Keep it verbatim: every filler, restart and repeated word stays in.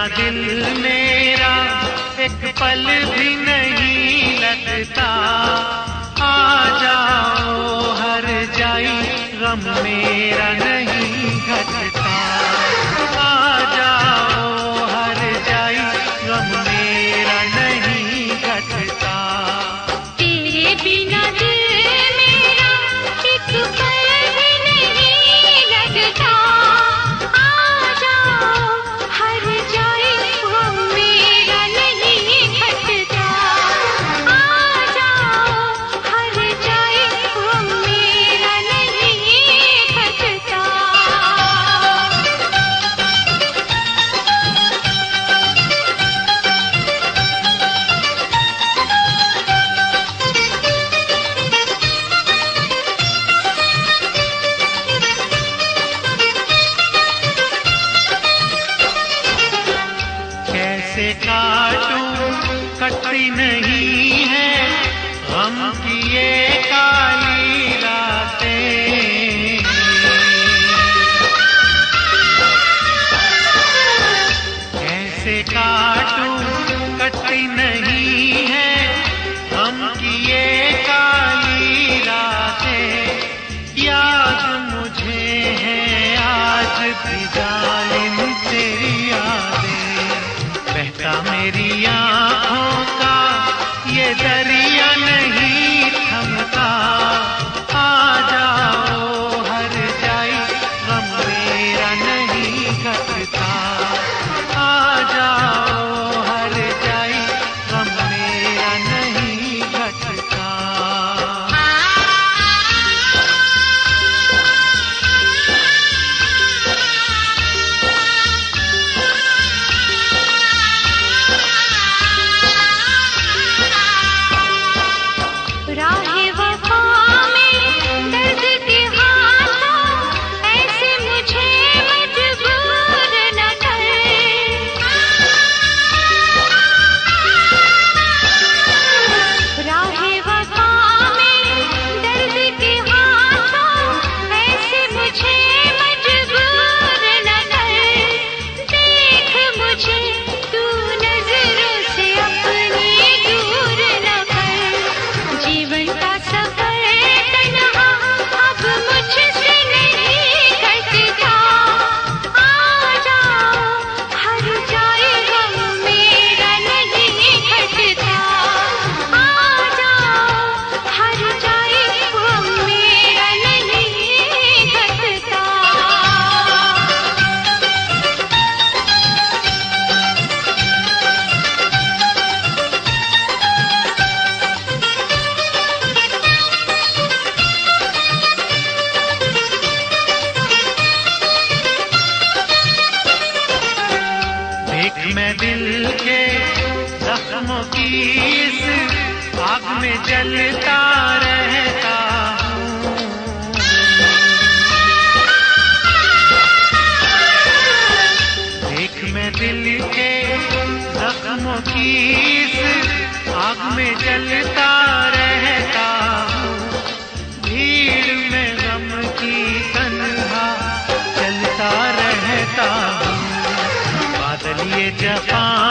दिल मेरा एक पल भी नहीं लगता। आ जाओ हर जाई गम मेरा नहीं घटता। आ जाओ हर जाई गम मेरा नहीं घटता। तेरे बिना दिल मेरा एक पल भी नहीं लगता। आ जाओ हर जाई गम मेरा नहीं घटता। आ जाओ हर जाई गम मेरा नहीं घटता। कैसे काटूं कटती नहीं है गम की ये काली रातें। कैसे काटूं कटती नहीं है गम की ये काली रातें। याद मुझे है आज भी जालिम तेरी यादें। बहता मेरी आँखों का ये दरिया नहीं थमता। आ जाओ हर जाई गम मेरा नहीं घटता। आ जाओ हर जाई गम मेरा नहीं घटता। राहे वफा में दर्द के हाथों ऐसे मुझे मजबूर न कर। राहे वफा में दर्द के हाथों ऐसे मुझे मजबूर न कर। देख मुझे तू नजरों से अपनी दूर न कर। जीवन का सफर तन्हा अब मुझसे नहीं कटता। आ जाओ हर जाए गम मेरा नहीं घटता। आ जाओ हर जाए गम मेरा नहीं घटता। देख मैं दिल के जख्मों की इस आग में जलता रहता हूँ। देख मैं दिल के जख्मों की इस आग में जलता रहता हूँ। भीड़ में गम की तन्हा चलता रहता हूँ। बादल ये जफा